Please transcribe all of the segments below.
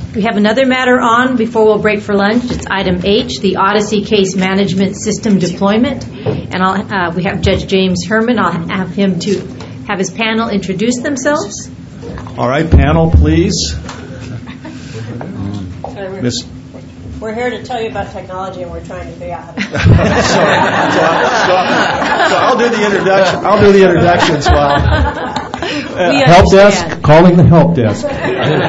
We have another matter on before we'll break for lunch. It's item H, the Odyssey Case Management System Deployment. And we have Judge James Herman. I'll have him to have his panel introduce themselves. All right, panel, please. We're here to tell you about technology, and we're trying to figure out how to do it. So I'll do the introduction. I'll do the introductions while. Help desk, calling the help desk. All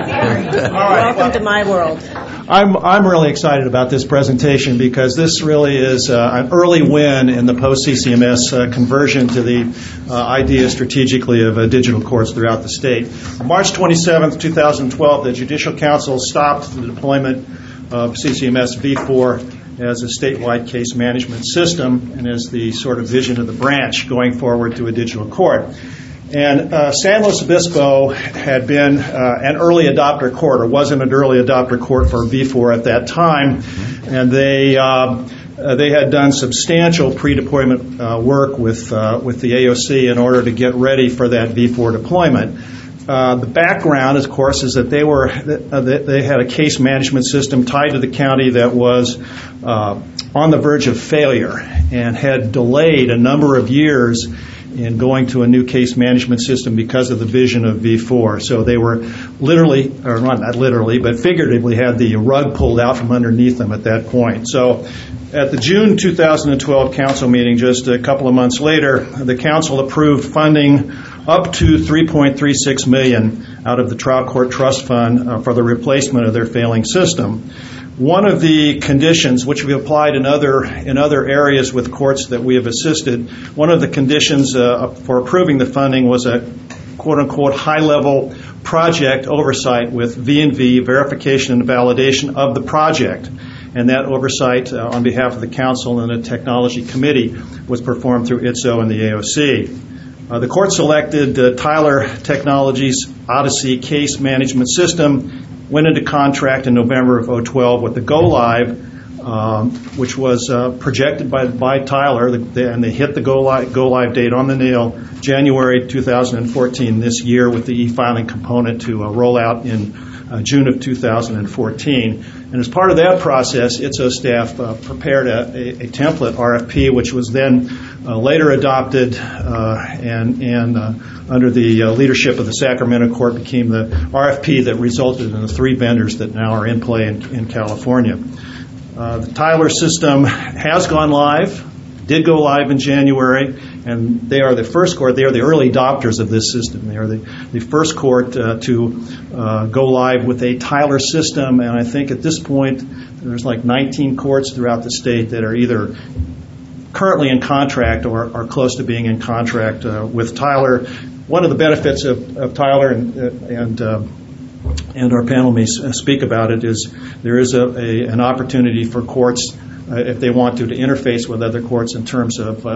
right, welcome to my world. I'm really excited about this presentation because this really is an early win in the post-CCMS conversion to the idea strategically of digital courts throughout the state. On March 27th, 2012, the Judicial Council stopped the deployment of CCMS V4 as a statewide case management system and as the sort of vision of the branch going forward to a digital court. And San Luis Obispo had been an early adopter court, or wasn't an early adopter court for V4 at that time, and they had done substantial pre-deployment work with the AOC in order to get ready for that V4 deployment. The background, of course, is that they had a case management system tied to the county that was on the verge of failure and had delayed a number of years in going to a new case management system because of the vision of V4. So they were literally, or not literally, but figuratively had the rug pulled out from underneath them at that point. So at the June 2012 council meeting, just a couple of months later, the council approved funding up to $3.36 million out of the trial court trust fund for the replacement of their failing system. One of the conditions, which we applied in other areas with courts that we have assisted, one of the conditions for approving the funding was a quote-unquote high-level project oversight with V&V, verification and validation of the project. And that oversight on behalf of the council and the technology committee was performed through ITSO and the AOC. The court selected Tyler Technologies' Odyssey Case Management System, went into contract in November of 2012 with the Go Live, which was projected by Tyler, and they hit the Go Live date on the nail, January 2014 this year, with the e-filing component to roll out in June of 2014. And as part of that process, ITSO staff prepared a template RFP, which was then later adopted and under the leadership of the Sacramento court became the RFP that resulted in the 3 vendors that now are in play in California. The Tyler system has gone live, did go live in January, and they are the first court. They are the early adopters of this system. They are the first court to go live with a Tyler system, and I think at this point there's like 19 courts throughout the state that are either currently in contract or are close to being in contract with Tyler. One of the benefits of Tyler, and our panel may speak about it, is there is an opportunity for courts, if they want to interface with other courts in terms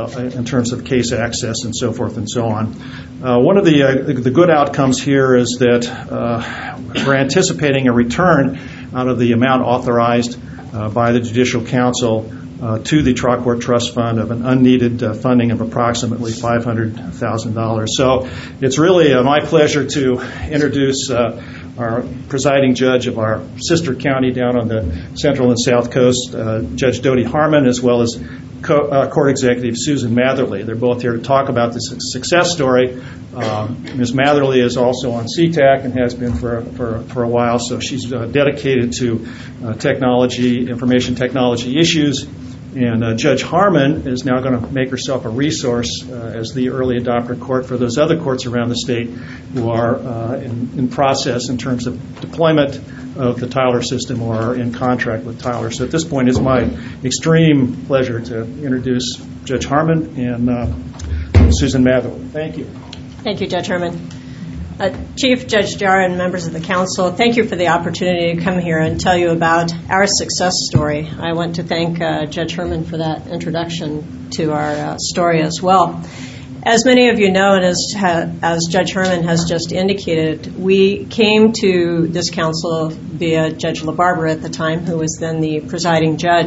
of case access and so forth and so on. One of the good outcomes here is that we're anticipating a return out of the amount authorized by the Judicial Council to the trial court trust fund of an unneeded funding of approximately $500,000. So it's really my pleasure to introduce our presiding judge of our sister county down on the central and south coast, Judge Dodie Harmon, as well as Court Executive Susan Matherly. They're both here to talk about this success story. Ms. Matherly is also on CTAC and has been for a while, so she's dedicated to technology, information technology issues. And Judge Harmon is now going to make herself a resource as the early adopter court for those other courts around the state who are in process in terms of deployment of the Tyler system or are in contract with Tyler. So at this point, it's my extreme pleasure to introduce Judge Harmon and Susan Matherly. Thank you. Thank you, Judge Herman. Chief Judge Jarrah and members of the council, thank you for the opportunity to come here and tell you about our success story. I want to thank Judge Herman for that introduction to our story as well. As many of you know, and as Judge Herman has just indicated, we came to this council via Judge LaBarbera at the time, who was then the presiding judge,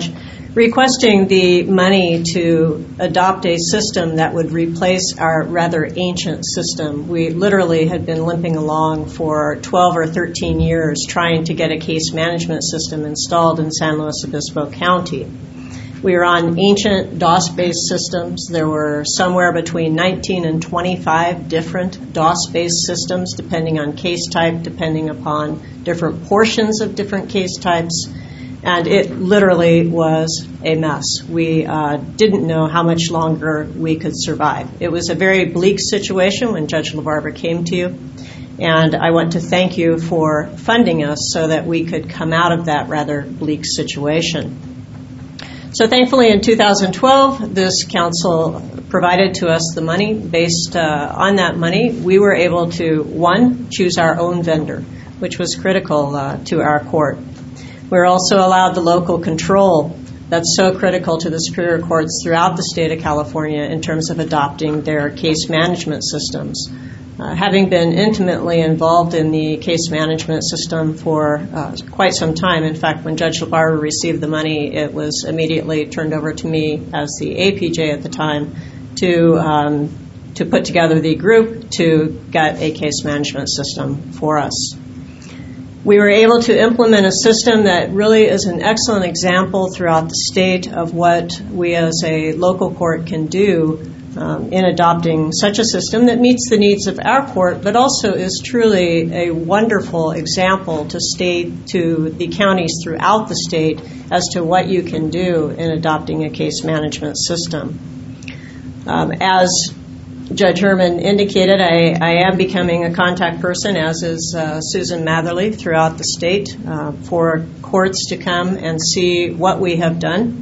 requesting the money to adopt a system that would replace our rather ancient system. We literally had been limping along for 12 or 13 years trying to get a case management system installed in San Luis Obispo County. We were on ancient DOS-based systems. There were somewhere between 19 and 25 different DOS-based systems, depending on case type, depending upon different portions of different case types. And it literally was a mess. We didn't know how much longer we could survive. It was a very bleak situation when Judge LaBarbera came to you. And I want to thank you for funding us so that we could come out of that rather bleak situation. So thankfully in 2012, this council provided to us the money. Based on that money, we were able to, one, choose our own vendor, which was critical to our court. We were also allowed the local control that's so critical to the superior courts throughout the state of California in terms of adopting their case management systems. Having been intimately involved in the case management system for quite some time, in fact, when Judge LaBarbera received the money, it was immediately turned over to me as the APJ at the time to put together the group to get a case management system for us. We were able to implement a system that really is an excellent example throughout the state of what we as a local court can do in adopting such a system that meets the needs of our court, but also is truly a wonderful example to the counties throughout the state as to what you can do in adopting a case management system. As Judge Herman indicated, I am becoming a contact person, as is Susan Matherly, throughout the state for courts to come and see what we have done.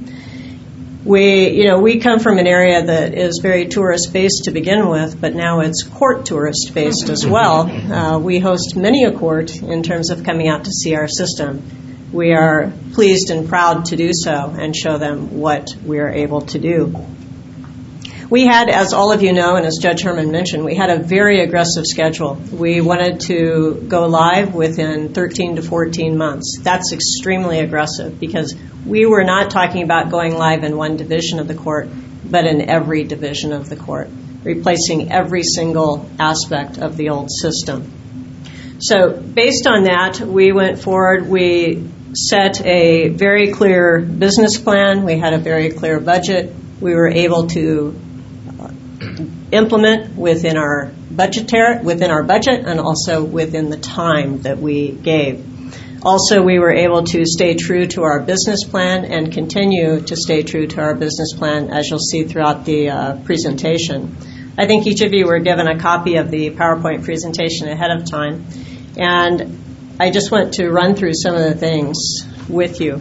We come from an area that is very tourist-based to begin with, but now it's court tourist-based as well. We host many a court in terms of coming out to see our system. We are pleased and proud to do so and show them what we are able to do. We had, as all of you know, and as Judge Herman mentioned, we had a very aggressive schedule. We wanted to go live within 13 to 14 months. That's extremely aggressive because we were not talking about going live in one division of the court, but in every division of the court, replacing every single aspect of the old system. So based on that, we went forward. We set a very clear business plan. We had a very clear budget. We were able to implement within our budget and also within the time that we gave. Also, we were able to stay true to our business plan and continue to stay true to our business plan, as you'll see throughout the presentation. I think each of you were given a copy of the PowerPoint presentation ahead of time, and I just want to run through some of the things with you.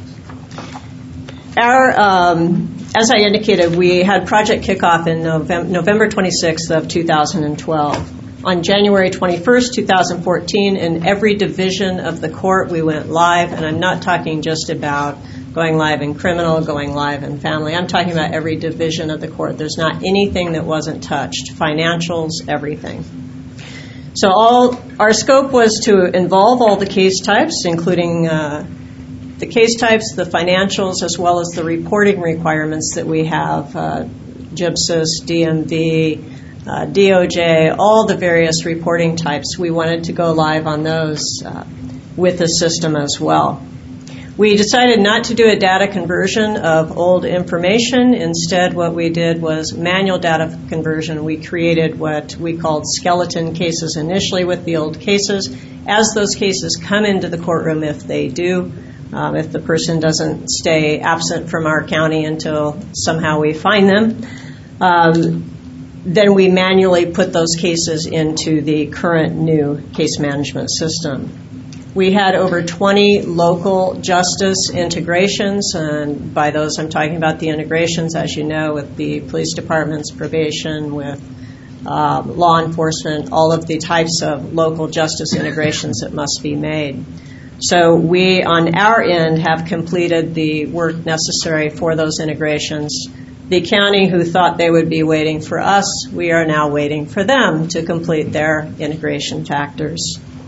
As I indicated, we had project kickoff in November 26th of 2012. On January 21st, 2014, in every division of the court, we went live, and I'm not talking just about going live in criminal, going live in family. I'm talking about every division of the court. There's not anything that wasn't touched. Financials, everything. So our scope was to involve all the case types, including the case types, the financials, as well as the reporting requirements that we have, GIPSIS, DMV, DOJ, all the various reporting types. We wanted to go live on those with the system as well. We decided not to do a data conversion of old information. Instead, what we did was manual data conversion. We created what we called skeleton cases initially with the old cases. As those cases come into the courtroom, if they do, if the person doesn't stay absent from our county until somehow we find them, then we manually put those cases into the current new case management system. We had over 20 local justice integrations, and by those I'm talking about the integrations, as you know, with the police departments, probation, with law enforcement, all of the types of local justice integrations that must be made. So we, on our end, have completed the work necessary for those integrations. The county who thought they would be waiting for us, we are now waiting for them to complete their integration factors.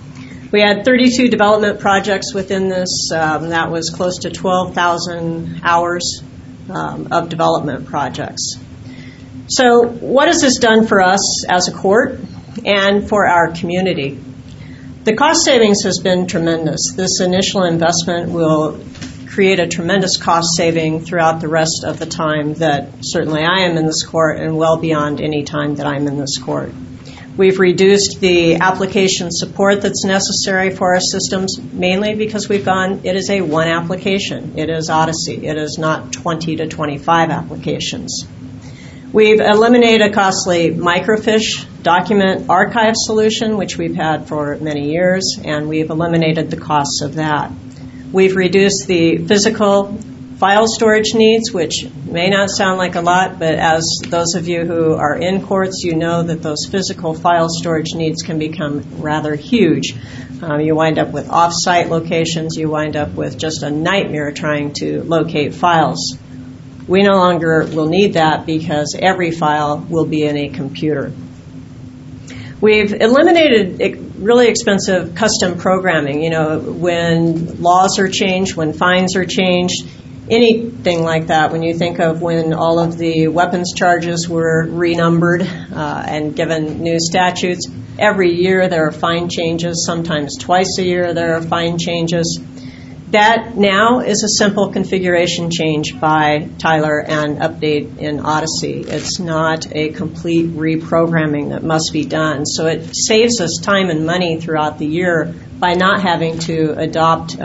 We had 32 development projects within this. That was close to 12,000 hours of development projects. So what has this done for us as a court and for our community? The cost savings has been tremendous. This initial investment will create a tremendous cost saving throughout the rest of the time that certainly I am in this court and well beyond any time that I'm in this court. We've reduced the application support that's necessary for our systems, mainly because it is a one application. It is Odyssey. It is not 20 to 25 applications. We've eliminated a costly microfiche document archive solution, which we've had for many years, and we've eliminated the costs of that. We've reduced the physical file storage needs, which may not sound like a lot, but as those of you who are in courts, you know that those physical file storage needs can become rather huge. You wind up with off-site locations. You wind up with just a nightmare trying to locate files. We no longer will need that because every file will be in a computer. We've eliminated really expensive custom programming. You know, when laws are changed, when fines are changed, anything like that. When you think of when all of the weapons charges were renumbered and given new statutes, every year there are fine changes. Sometimes twice a year there are fine changes. That now is a simple configuration change by Tyler and update in Odyssey. It's not a complete reprogramming that must be done. So it saves us time and money throughout the year by not having to adopt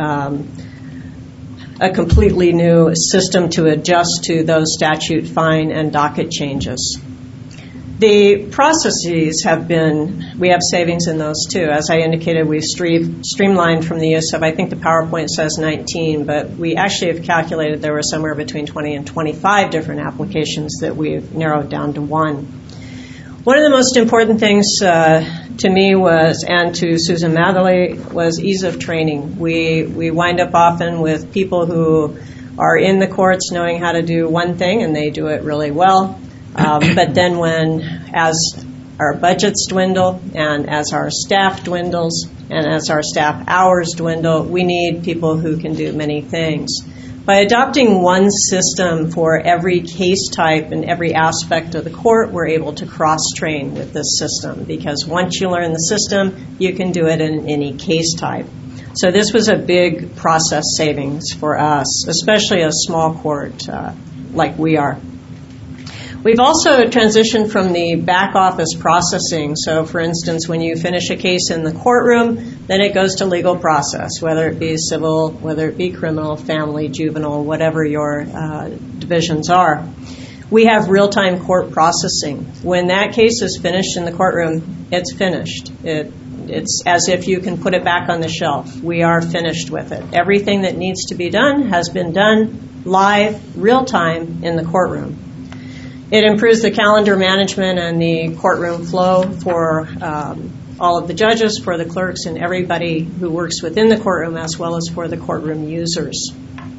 a completely new system to adjust to those statute, fine, and docket changes. The processes we have savings in those too. As I indicated, we've streamlined from the use of, I think the PowerPoint says 19, but we actually have calculated there were somewhere between 20 and 25 different applications that we've narrowed down to one. One of the most important things to me was, and to Susan Matherly, was ease of training. We wind up often with people who are in the courts knowing how to do one thing, and they do it really well. But then as our budgets dwindle and as our staff dwindles and as our staff hours dwindle, we need people who can do many things. By adopting one system for every case type and every aspect of the court, we're able to cross-train with this system because once you learn the system, you can do it in any case type. So this was a big process savings for us, especially a small court like we are. We've also transitioned from the back office processing. So, for instance, when you finish a case in the courtroom, then it goes to legal process, whether it be civil, whether it be criminal, family, juvenile, whatever your divisions are. We have real-time court processing. When that case is finished in the courtroom, it's finished. It's as if you can put it back on the shelf. We are finished with it. Everything that needs to be done has been done live, real-time in the courtroom. It improves the calendar management and the courtroom flow for all of the judges, for the clerks, and everybody who works within the courtroom, as well as for the courtroom users.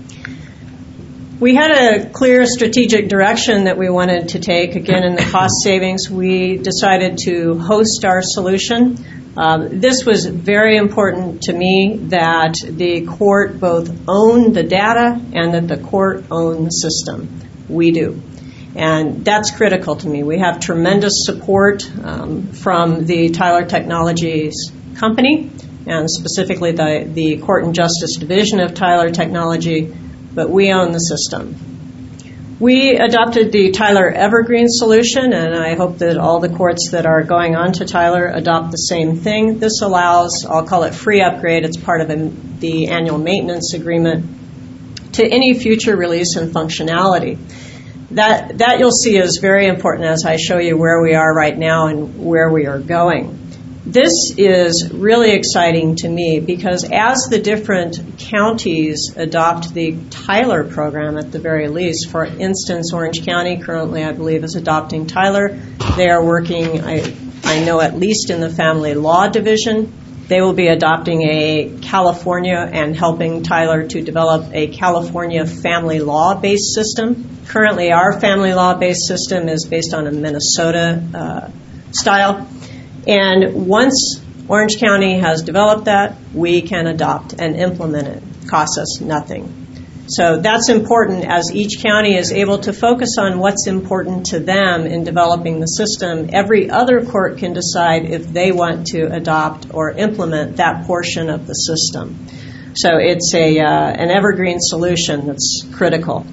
We had a clear strategic direction that we wanted to take. Again, in the cost savings, we decided to host our solution. This was very important to me that the court both own the data and that the court own the system. We do. And that's critical to me. We have tremendous support from the Tyler Technologies company, and specifically the Court and Justice Division of Tyler Technology, but we own the system. We adopted the Tyler Evergreen solution, and I hope that all the courts that are going on to Tyler adopt the same thing. This allows, I'll call it free upgrade, it's part of the annual maintenance agreement, to any future release and functionality. That you'll see is very important as I show you where we are right now and where we are going. This is really exciting to me because as the different counties adopt the Tyler program at the very least, for instance, Orange County currently I believe is adopting Tyler. They are working, I know at least in the family law division. They will be adopting a California and helping Tyler to develop a California family law-based system. Currently, our family law-based system is based on a Minnesota style. And once Orange County has developed that. We can adopt and implement it. Costs us nothing. So that's important as each county is able to focus on what's important to them in developing the system. Every other court can decide if they want to adopt or implement that portion of the system. So it's an evergreen solution that's critical.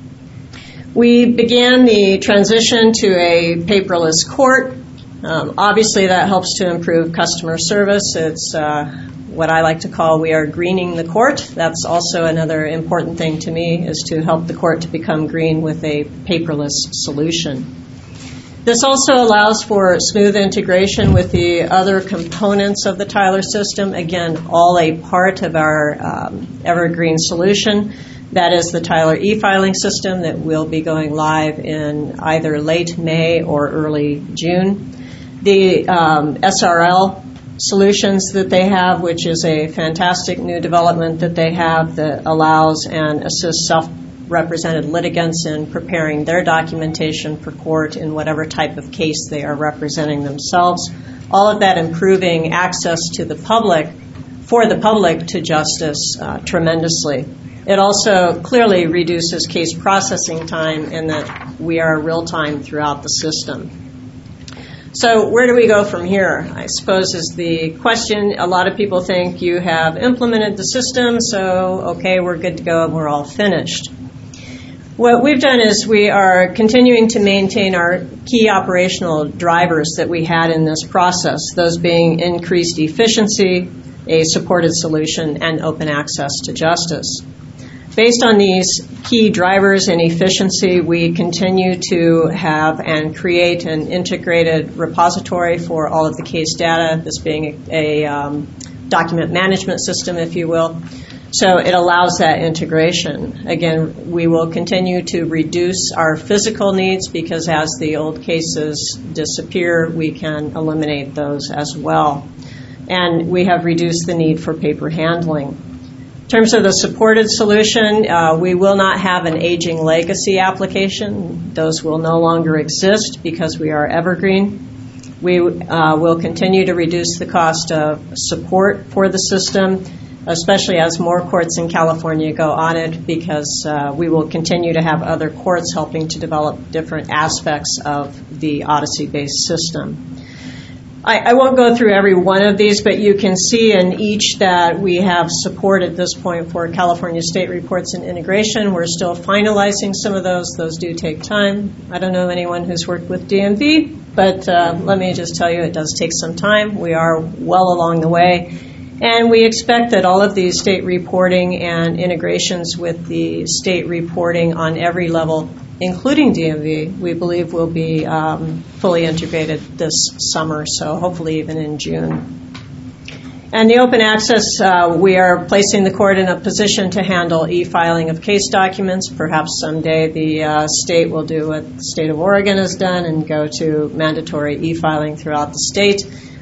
We began the transition to a paperless court. Obviously, that helps to improve customer service. It's what I like to call we are greening the court. That's also another important thing to me, is to help the court to become green with a paperless solution. This also allows for smooth integration with the other components of the Tyler system. Again, all a part of our evergreen solution. That is the Tyler e-filing system that will be going live in either late May or early June. The SRL solutions that they have, which is a fantastic new development that they have that allows and assists self-represented litigants in preparing their documentation for court in whatever type of case they are representing themselves. All of that improving access to the public, for the public to justice tremendously. It also clearly reduces case processing time in that we are real time throughout the system. So where do we go from here, I suppose, is the question. A lot of people think you have implemented the system, so okay, we're good to go and we're all finished. What we've done is we are continuing to maintain our key operational drivers that we had in this process, those being increased efficiency, a supported solution, and open access to justice. Based on these key drivers and efficiency, we continue to have and create an integrated repository for all of the case data, this being a document management system, if you will. So it allows that integration. Again, we will continue to reduce our physical needs because as the old cases disappear, we can eliminate those as well. And we have reduced the need for paper handling. In terms of the supported solution, we will not have an aging legacy application. Those will no longer exist because we are evergreen. We will continue to reduce the cost of support for the system, especially as more courts in California go on it, because we will continue to have other courts helping to develop different aspects of the Odyssey-based system. I won't go through every one of these, but you can see in each that we have support at this point for California State Reports and Integration. We're still finalizing some of those. Those do take time. I don't know anyone who's worked with DMV, but let me just tell you it does take some time. We are well along the way. And we expect that all of these state reporting and integrations with the state reporting on every level, including DMV, we believe will be fully integrated this summer, so hopefully even in June. And the open access, we are placing the court in a position to handle e-filing of case documents. Perhaps someday the state will do what the state of Oregon has done and go to mandatory e-filing throughout the state.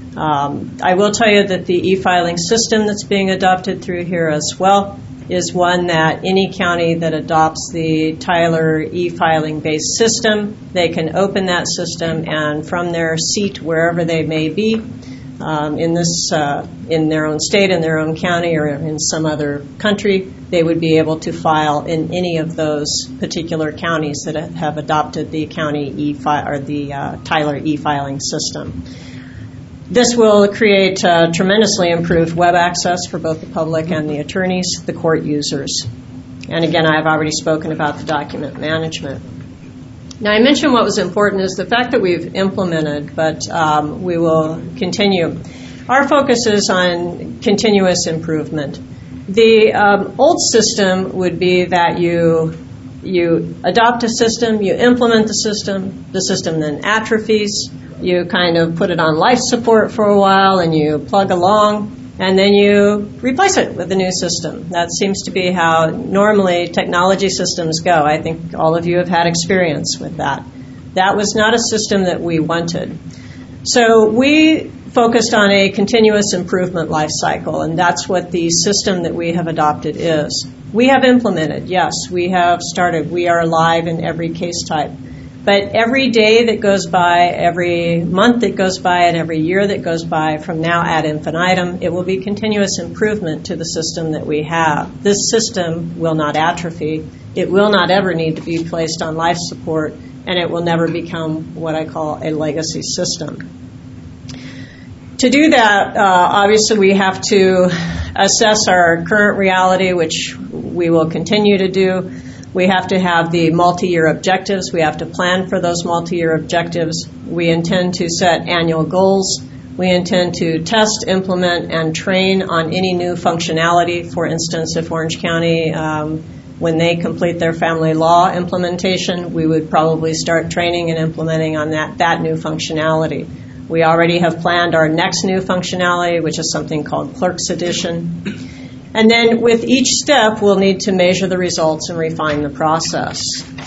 I will tell you that the e-filing system that's being adopted through here as well is one that any county that adopts the Tyler e-filing based system, they can open that system and from their seat wherever they may be in their own state, in their own county, or in some other country, they would be able to file in any of those particular counties that have adopted the county or the Tyler e-filing system. This will create tremendously improved web access for both the public and the attorneys, the court users. And again, I've already spoken about the document management. Now, I mentioned what was important is the fact that we've implemented, but we will continue. Our focus is on continuous improvement. The old system would be that you adopt a system, you implement the system then atrophies. You kind of put it on life support for a while and you plug along and then you replace it with a new system. That seems to be how normally technology systems go. I think all of you have had experience with that. That was not a system that we wanted. So we focused on a continuous improvement life cycle, and that's what the system that we have adopted is. We have implemented, yes, we have started. We are live in every case type. But every day that goes by, every month that goes by, and every year that goes by from now ad infinitum, it will be continuous improvement to the system that we have. This system will not atrophy. It will not ever need to be placed on life support, and it will never become what I call a legacy system. To do that, obviously we have to assess our current reality, which we will continue to do. We have to have the multi-year objectives. We have to plan for those multi-year objectives. We intend to set annual goals. We intend to test, implement, and train on any new functionality. For instance, if Orange County, when they complete their family law implementation, we would probably start training and implementing on that new functionality. We already have planned our next new functionality, which is something called Clerk's Edition. And then with each step, we'll need to measure the results and refine the process.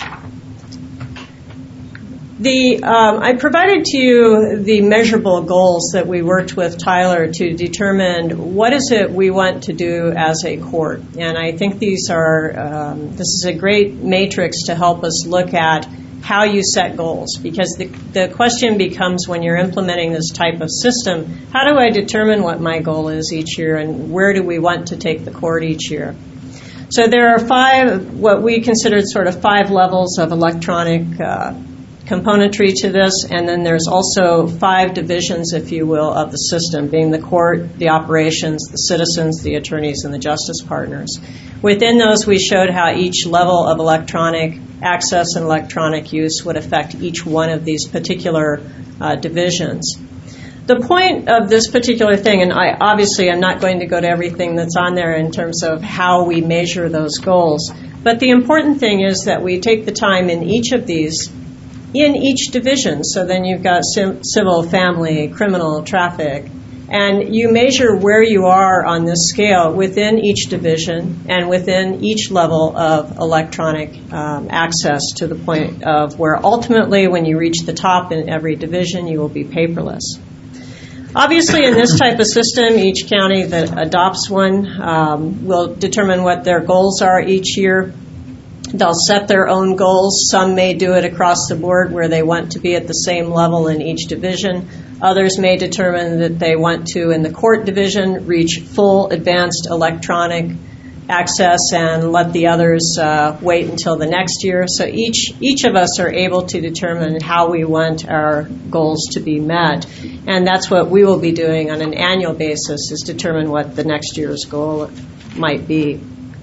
I provided to you the measurable goals that we worked with Tyler to determine what is it we want to do as a court. And I think this is a great matrix to help us look at how you set goals, because the question becomes, when you're implementing this type of system, how do I determine what my goal is each year, and where do we want to take the court each year? So there are 5, what we considered sort of 5 levels of electronic componentry to this, and then there's also 5 divisions, if you will, of the system, being the court, the operations, the citizens, the attorneys, and the justice partners. Within those, we showed how each level of electronic access and electronic use would affect each one of these particular divisions. The point of this particular thing, and I obviously am not going to go to everything that's on there in terms of how we measure those goals, but the important thing is that we take the time in each of these, in each division. So then you've got civil, family, criminal, traffic, and you measure where you are on this scale within each division and within each level of electronic access, to the point of where ultimately when you reach the top in every division, you will be paperless. Obviously, in this type of system, each county that adopts one will determine what their goals are each year. They'll set their own goals. Some may do it across the board where they want to be at the same level in each division. Others may determine that they want to, in the court division, reach full advanced electronic access and let the others wait until the next year. So each of us are able to determine how we want our goals to be met. And that's what we will be doing on an annual basis, is determine what the next year's goal might be.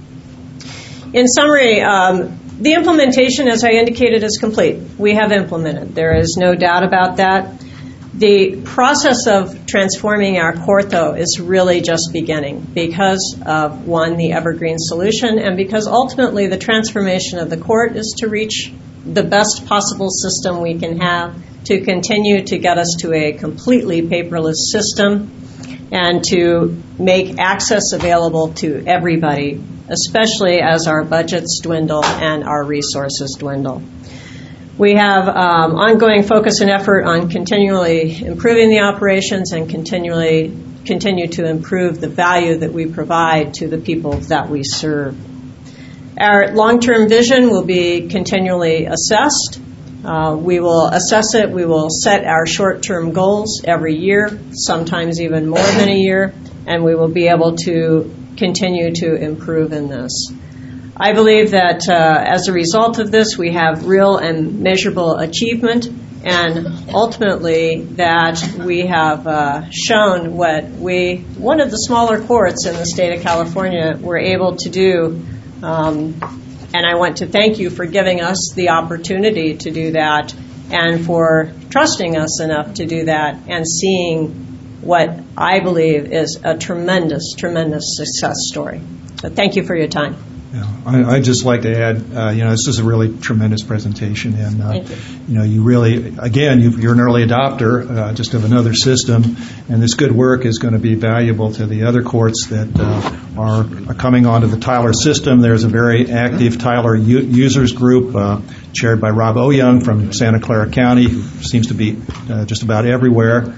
In summary, the implementation, as I indicated, is complete. We have implemented. There is no doubt about that. The process of transforming our court, though, is really just beginning because of, one, the Evergreen solution, and because ultimately the transformation of the court is to reach the best possible system we can have, to continue to get us to a completely paperless system, and to make access available to everybody, especially as our budgets dwindle and our resources dwindle. We have ongoing focus and effort on continually improving the operations and continue to improve the value that we provide to the people that we serve. Our long-term vision will be continually assessed. We will assess it. We will set our short-term goals every year, sometimes even more than a year, and we will be able to continue to improve in this. I believe that as a result of this, we have real and measurable achievement, and ultimately that we have shown what one of the smaller courts in the state of California, were able to do. And I want to thank you for giving us the opportunity to do that, and for trusting us enough to do that, and seeing what I believe is a tremendous, tremendous success story. So thank you for your time. Yeah, I'd just like to add, this is a really tremendous presentation, and Thank you. You really, again, you're an early adopter just of another system, and this good work is going to be valuable to the other courts that are coming onto the Tyler system. There's a very active Tyler users group chaired by Rob Oyoung from Santa Clara County, who seems to be just about everywhere.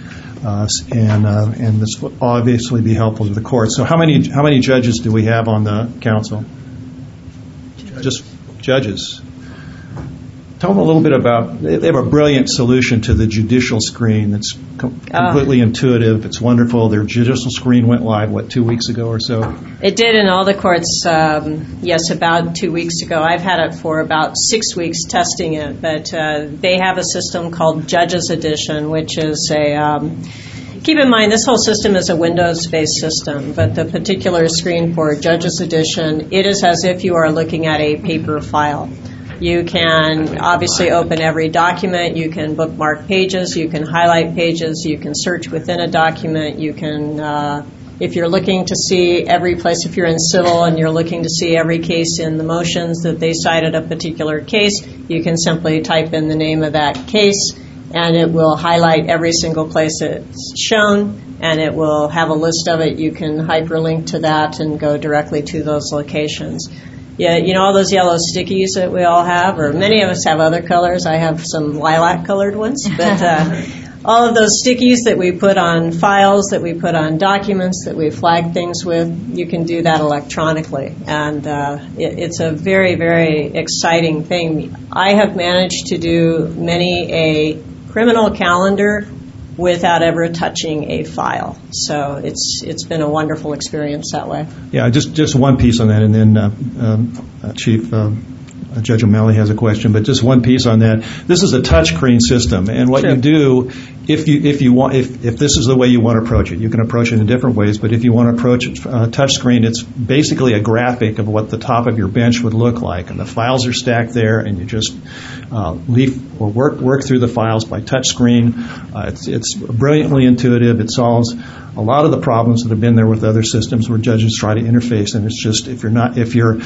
And this will obviously be helpful to the courts. So how many judges do we have on the council? Just judges. tell them a little bit about, they have a brilliant solution to the judicial screen that's completely intuitive. It's wonderful. Their judicial screen went live, 2 weeks ago or so? It did in all the courts, yes, about 2 weeks ago. I've had it for about 6 weeks testing it, but they have a system called Judges Edition, which is keep in mind, this whole system is a Windows-based system, but the particular screen for Judges Edition, it is as if you are looking at a paper file. You can obviously open every document. You can bookmark pages. You can highlight pages. You can search within a document. You can, if you're looking to see every place, if you're in civil and you're looking to see every case in the motions that they cited a particular case, you can simply type in the name of that case, and it will highlight every single place it's shown, and it will have a list of it. You can hyperlink to that and go directly to those locations. Yeah, you know all those yellow stickies that we all have, or many of us have other colors. I have some lilac-colored ones, but all of those stickies that we put on files, that we put on documents, that we flag things with, you can do that electronically, and it's a very, very exciting thing. I have managed to do many a criminal calendar without ever touching a file. So it's been a wonderful experience that way. Yeah, just one piece on that, and then Chief Judge O'Malley has a question, but just one piece on that. This is a touchscreen system, and what you do, if this is the way you want to approach it, you can approach it in different ways. But if you want to approach it touchscreen, it's basically a graphic of what the top of your bench would look like, and the files are stacked there, and you just leaf or work through the files by touchscreen. It's brilliantly intuitive. It solves a lot of the problems that have been there with other systems where judges try to interface, and it's just if you're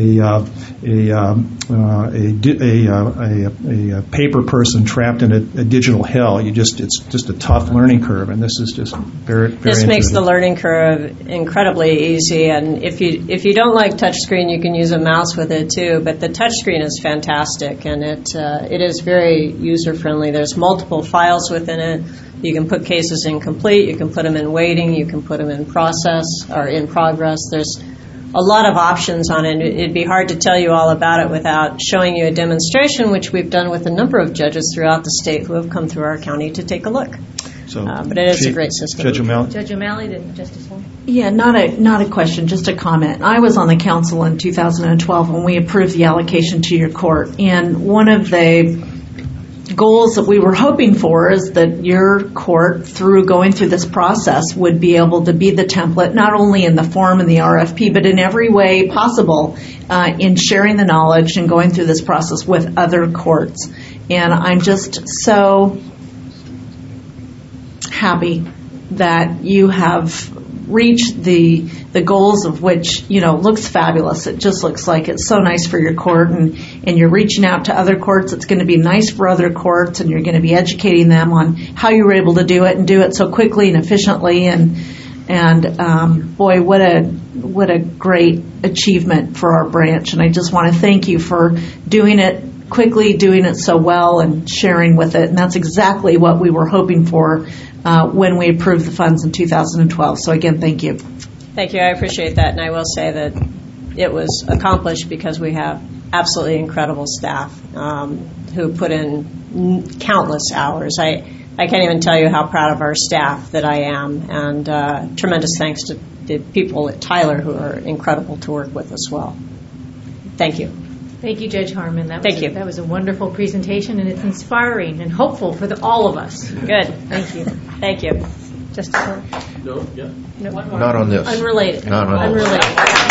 a paper person trapped in a digital hell, it's just a tough learning curve, and this is just very, very This makes the intuitive. learning curve incredibly easy, and if you don't like touchscreen, you can use a mouse with it too, but the touchscreen is fantastic, and it is very user-friendly. There's multiple files within it. You can put cases in complete, you can put them in waiting, you can put them in process or in progress. There's a lot of options on it. It'd be hard to tell you all about it without showing you a demonstration, which we've done with a number of judges throughout the state who have come through our county to take a look. But it is a great system. Judge O'Malley? Judge O'Malley, then Justice Holmes. Yeah, not a question, just a comment. I was on the council in 2012 when we approved the allocation to your court, and one of the goals that we were hoping for is that your court, through going through this process, would be able to be the template, not only in the form and the RFP, but in every way possible in sharing the knowledge and going through this process with other courts. And I'm just so happy that you have reached the goals of which, looks fabulous. It just looks like it's so nice for your court, and you're reaching out to other courts. It's going to be nice for other courts, and you're going to be educating them on how you were able to do it and do it so quickly and efficiently. And boy, what a great achievement for our branch. And I just want to thank you for doing it quickly, doing it so well, and sharing with it. And that's exactly what we were hoping for when we approved the funds in 2012. So again, thank you. Thank you. I appreciate that. And I will say that it was accomplished because we have absolutely incredible staff who put in countless hours. I can't even tell you how proud of our staff that I am. And tremendous thanks to the people at Tyler who are incredible to work with as well. Thank you. Thank you, Judge Harmon. Thank you. That was a wonderful presentation, and it's inspiring and hopeful for all of us. Good. Thank you. Thank you. Justice Holmes? No, yeah. No. One more. Not on this. Unrelated. Not on this. Unrelated.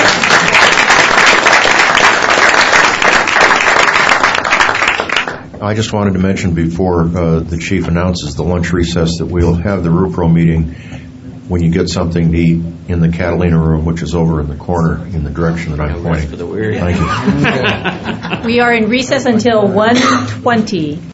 I just wanted to mention before the chief announces the lunch recess that we'll have the RUPRO meeting when you get something to eat in the Catalina room, which is over in the corner in the direction that I'm pointing. Thank you. We are in recess until 1:20.